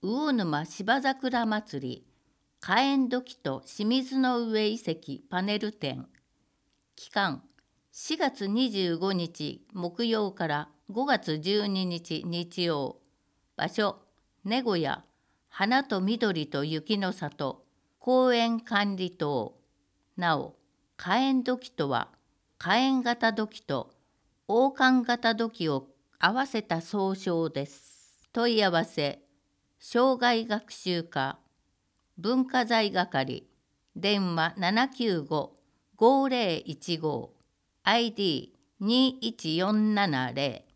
魚沼芝桜祭り火焔土器と清水の上遺跡パネル展。期間4月25日木曜から5月12日日曜。場所名古屋花と緑と雪の里公園管理棟。なお火焔土器とは火焔型土器と王冠型土器を合わせた総称です。問い合わせ生涯学習課文化財係電話795-5015 ID2147